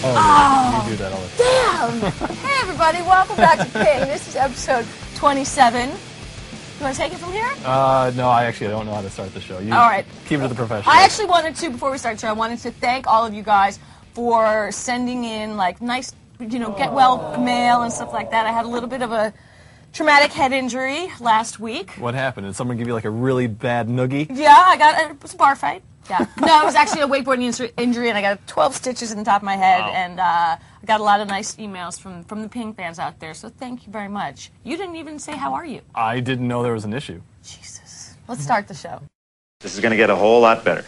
Oh, you do that all the time. Damn! Hey everybody, welcome back to Ping. This is episode 27. You want to take it from here? No, I actually don't know how to start the show. You all right. Keep it to the professional. I actually wanted to, before we start the show, I wanted to thank all of you guys for sending in, like, nice, get well mail and stuff like that. I had a little bit of a traumatic head injury last week. What happened? Did someone give you, like, a really bad noogie? Yeah, it was a bar fight. Yeah. No, it was actually a wakeboarding injury, and I got 12 stitches in the top of my head, and I got a lot of nice emails from the Ping fans out there, so thank you very much. You didn't even say, how are you? I didn't know there was an issue. Jesus. Let's start the show. This is going to get a whole lot better.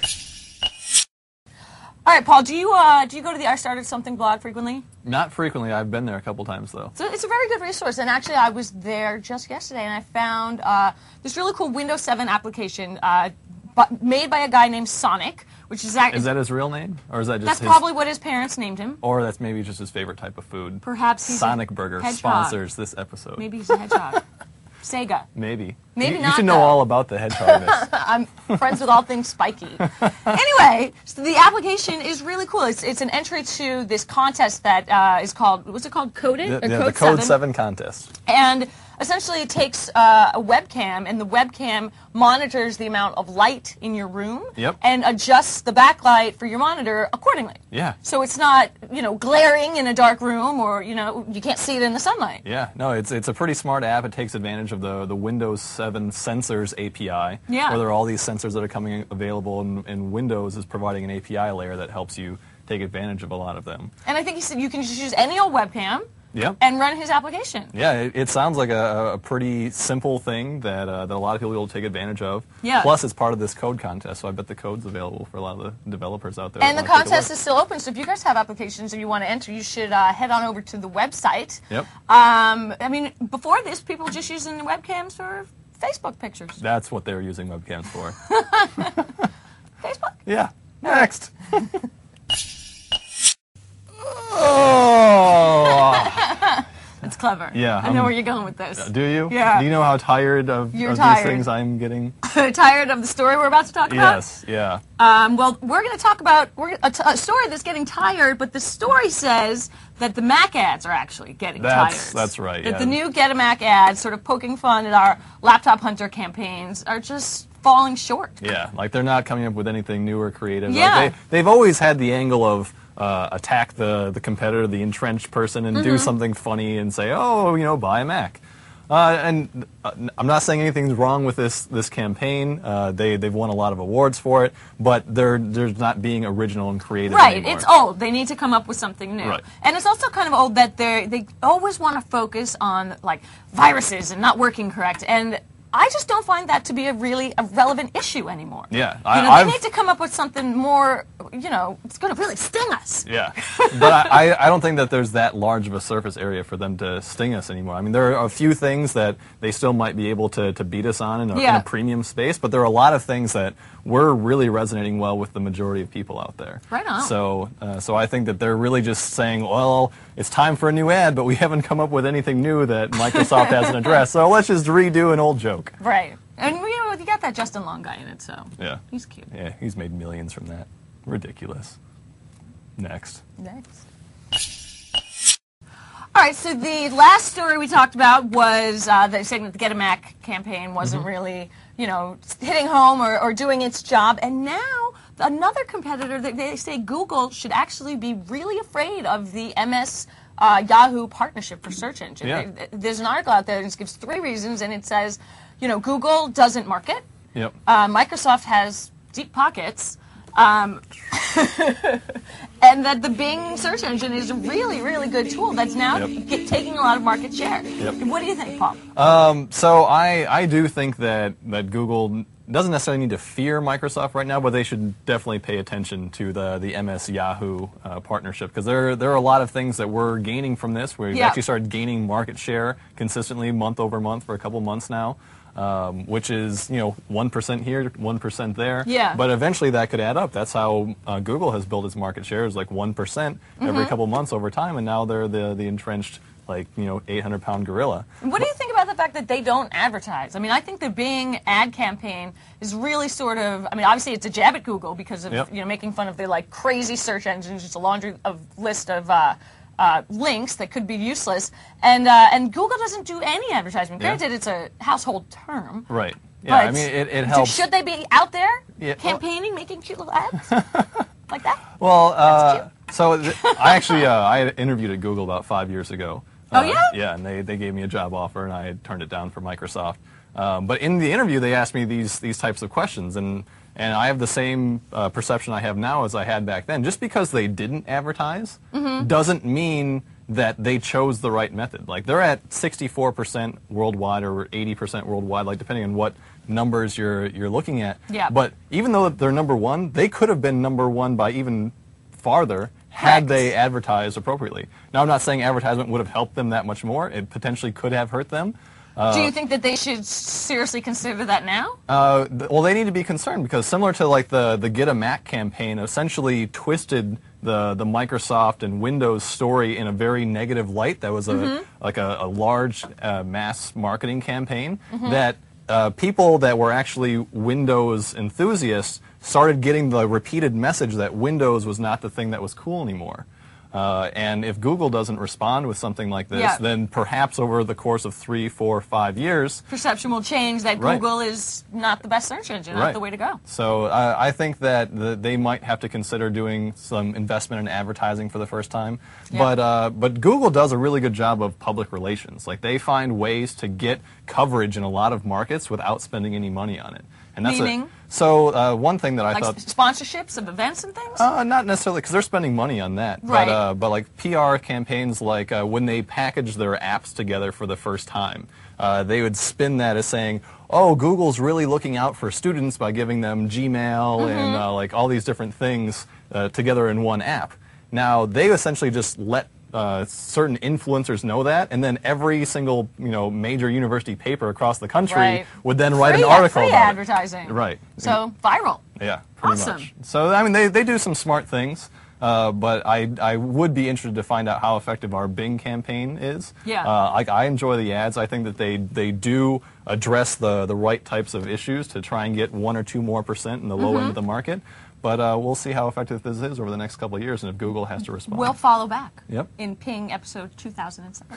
All right, Paul, do you go to the I Started Something blog frequently? Not frequently. I've been there a couple times, though. So it's a very good resource, and actually I was there just yesterday, and I found this really cool Windows 7 application made by a guy named Sonic, which is Is that his real name? Or is that just That's probably what his parents named him. Or that's maybe just his favorite type of food. Perhaps he's Sonic Burger hedgehog. sponsors this episode. Maybe he's a hedgehog. Sega. Maybe. Maybe you not, should know though. all about the hedgehogness. I'm friends with all things spiky. Anyway, so the application is really cool. It's an entry to this contest that is called, what's it called, Coded? The Code 7 contest. And essentially it takes a webcam, and the webcam monitors the amount of light in your room and adjusts the backlight for your monitor accordingly. Yeah. So it's not, glaring in a dark room, or, you can't see it in the sunlight. Yeah, no, it's a pretty smart app. It takes advantage of the Windows 7 Sensors API, where there are all these sensors that are coming available, and Windows is providing an API layer that helps you take advantage of a lot of them. And I think he said you can just use any old webcam and run his application. Yeah, it sounds like a pretty simple thing that a lot of people will take advantage of. Yeah. Plus, it's part of this code contest, so I bet the code's available for a lot of the developers out there. And the contest is still open, so if you guys have applications and you want to enter, you should head on over to the website. Yep. I mean, before this, people were just using the webcams for Facebook pictures. That's what they were using webcams for. Facebook? Yeah. Next. Oh. That's clever. Yeah. I know where you're going with this. Do you? Yeah. Do you know how tired of these things I'm getting? Tired of the story we're about to talk about? Yes, yeah. Well, we're going to talk about a story that's getting tired, but the story says that the Mac ads are actually getting tired. That's right, That the new Get a Mac ads, sort of poking fun at our Laptop Hunter campaigns, are just falling short. Yeah, like they're not coming up with anything new or creative. Yeah. Like they've always had the angle of attack the competitor, the entrenched person, and do something funny and say, oh, buy a Mac. And I'm not saying anything's wrong with this campaign. They've won a lot of awards for it, but they're not being original and creative anymore. It's old. They need to come up with something new. Right. And it's also kind of old that they always want to focus on, like, viruses and not working correct. And I just don't find that to be a relevant issue anymore. Yeah. They need to come up with something more, it's going to really sting us. Yeah. But I don't think that there's that large of a surface area for them to sting us anymore. I mean, there are a few things that they still might be able to beat us on in a premium space, but there are a lot of things that we're really resonating well with the majority of people out there. Right on. So I think that they're really just saying, well, it's time for a new ad, but we haven't come up with anything new that Microsoft hasn't addressed, so let's just redo an old joke. Right. And, you got that Justin Long guy in it, so yeah, he's cute. Yeah, he's made millions from that. Ridiculous. Next. All right, so the last story we talked about was saying that the Get a Mac campaign wasn't really, hitting home or doing its job. And now another competitor, they say Google should actually be really afraid of the MS Yahoo partnership for search engine. Yeah. There's an article out there that gives 3 reasons, and it says, Google doesn't market. Yep. Microsoft has deep pockets. And that the Bing search engine is a really, really good tool that's now taking a lot of market share. Yep. What do you think, Paul? So I do think that Google doesn't necessarily need to fear Microsoft right now, but they should definitely pay attention to the MS Yahoo partnership, because there are a lot of things that we're gaining from this. We've actually started gaining market share consistently month over month for a couple months now. Which is 1% here, 1% there. Yeah. But eventually that could add up. That's how Google has built its market share, is like 1% every couple months over time, and now they're the entrenched 800-pound gorilla. What do you think about about the fact that they don't advertise? I mean, I think the Bing ad campaign is really sort of, I mean, obviously it's a jab at Google because of, making fun of their, like, crazy search engines, just a laundry of list of links that could be useless. And Google doesn't do any advertisement. Granted, it's a household term. Right. Yeah, I but mean, it helps. Should they be out there campaigning, making cute little ads like that? Well, I actually I had interviewed at Google about 5 years ago. Oh, yeah? Yeah, and they gave me a job offer, and I had turned it down for Microsoft. But in the interview, they asked me these types of questions, and I have the same perception I have now as I had back then. Just because they didn't advertise doesn't mean that they chose the right method. Like, they're at 64% worldwide or 80% worldwide, like, depending on what numbers you're looking at. Yeah. But even though they're number one, they could have been number one by even farther had they advertised appropriately. Now, I'm not saying advertisement would have helped them that much more. It potentially could have hurt them. Do you think that they should seriously consider that now? Well, they need to be concerned because similar to like the Get a Mac campaign, essentially twisted the Microsoft and Windows story in a very negative light. That was a large mass marketing campaign that people that were actually Windows enthusiasts started getting the repeated message that Windows was not the thing that was cool anymore. And if Google doesn't respond with something like this, then perhaps over the course of 3, 4, 5 years, perception will change that Google is not the best search engine, not the way to go. So I think that they might have to consider doing some investment in advertising for the first time. But Google does a really good job of public relations. Like, they find ways to get coverage in a lot of markets without spending any money on it. And that's Meaning? One thing that I thought... sponsorships of events and things? Not necessarily, because they're spending money on that. Right. But like PR campaigns, like when they package their apps together for the first time, they would spin that as saying, oh, Google's really looking out for students by giving them Gmail and like all these different things together in one app. Now, they essentially just let certain influencers know that, and then every single major university paper across the country would then write an article about advertising. It. Right. So viral. Yeah, pretty much. So I mean, they do some smart things, but I would be interested to find out how effective our Bing campaign is. Yeah. I enjoy the ads. I think that they do address the right types of issues to try and get 1 or 2% more in the low end of the market. But we'll see how effective this is over the next couple of years, and if Google has to respond. We'll follow back. Yep. In Ping episode 2007.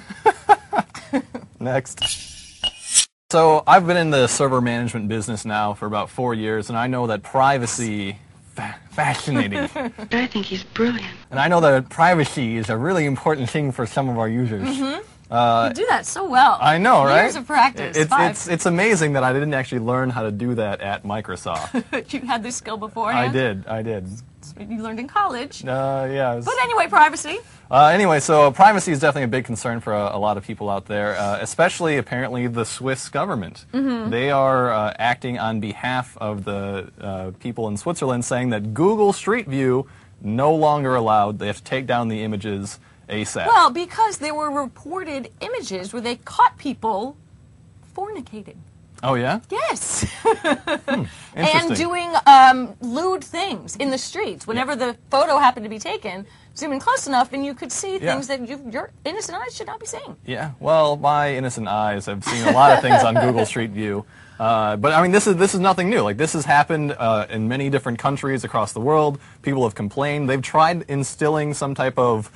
Next. So I've been in the server management business now for about 4 years, and I know that privacy... fascinating. I think he's brilliant. And I know that privacy is a really important thing for some of our users. You do that so well. I know, right? Years of practice. It's amazing that I didn't actually learn how to do that at Microsoft. You had this skill beforehand? I did. You learned in college. Yeah. But anyway, privacy. Anyway, so privacy is definitely a big concern for a lot of people out there, especially apparently the Swiss government. They are acting on behalf of the people in Switzerland, saying that Google Street View no longer allowed. They have to take down the images ASAP. Well, because there were reported images where they caught people fornicating. Oh, yeah? Yes. Interesting. And doing lewd things in the streets. Whenever the photo happened to be taken, zoom in close enough and you could see things that your innocent eyes should not be seeing. Yeah, well, my innocent eyes have seen a lot of things on Google Street View. But I mean, this is nothing new. Like, this has happened in many different countries across the world. People have complained. They've tried instilling some type of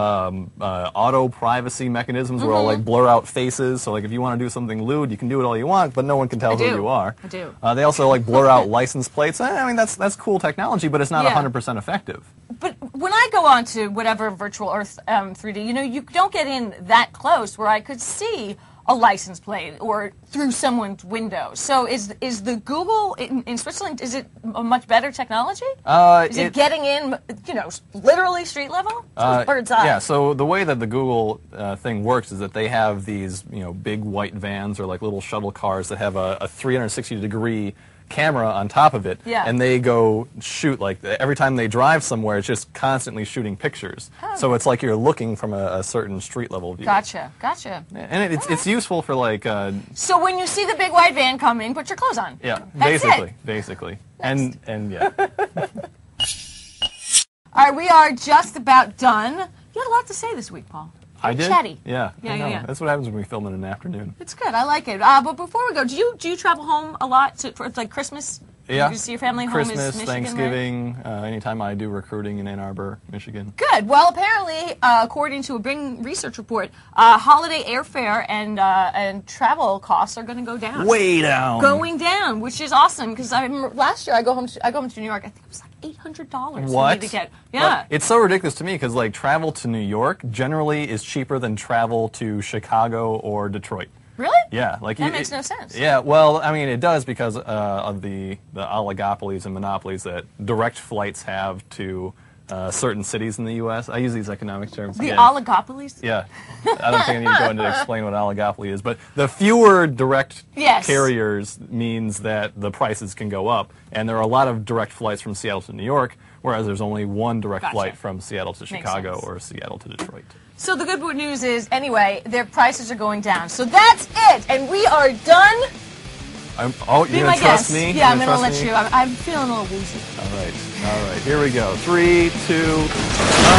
auto privacy mechanisms where I'll like blur out faces. So like if you want to do something lewd, you can do it all you want, but no one can tell who you are. I do. They also like blur out license plates. I mean, that's cool technology, but it's not 100% effective. But when I go on to whatever Virtual Earth 3D, you don't get in that close where I could see a license plate or through someone's window. So is the Google in Switzerland, is it a much better technology? Is it getting in, literally street level? So bird's eye. Yeah, so the way that the Google thing works is that they have these, big white vans or like little shuttle cars that have a 360-degree camera on top of it, and they go shoot, like every time they drive somewhere, it's just constantly shooting pictures. So it's like you're looking from a certain street level view. Gotcha. And it's useful for like... so when you see the big white van coming, put your clothes on. Yeah, That's basically. And yeah. All right, we are just about done. You had a lot to say this week, Paul. I did. Chatty. Yeah. Yeah, I know. yeah. That's what happens when we film in an afternoon. It's good. I like it. But before we go, do you travel home a lot for like Christmas? Yeah. You see your family home Christmas, is Michigan, Thanksgiving, anytime I do recruiting in Ann Arbor, Michigan. Good. Well, apparently, according to a Bing research report, holiday airfare and travel costs are going to go down. Way down. Going down, which is awesome because last year I go home to New York. I think it was like $800. What? For me to get. Yeah. Well, it's so ridiculous to me because like travel to New York generally is cheaper than travel to Chicago or Detroit. Really? Yeah, like That makes no sense. Yeah, well, I mean, it does because of the oligopolies and monopolies that direct flights have to certain cities in the U.S. I use these economic terms. The again. oligopolies? Yeah, I don't think I need to go into explain what oligopoly is, but the fewer direct Yes. carriers means that the prices can go up, and there are a lot of direct flights from Seattle to New York, whereas there's only one direct Gotcha. flight from Seattle to Chicago sense. or Seattle to Detroit. So the good news is, anyway, their prices are going down. So that's it, and we are done. You're Be going my to trust guest. me? Yeah, I'm You're going to gonna let trust me? you. I'm feeling a little woozy. All right, here we go. 3, 2,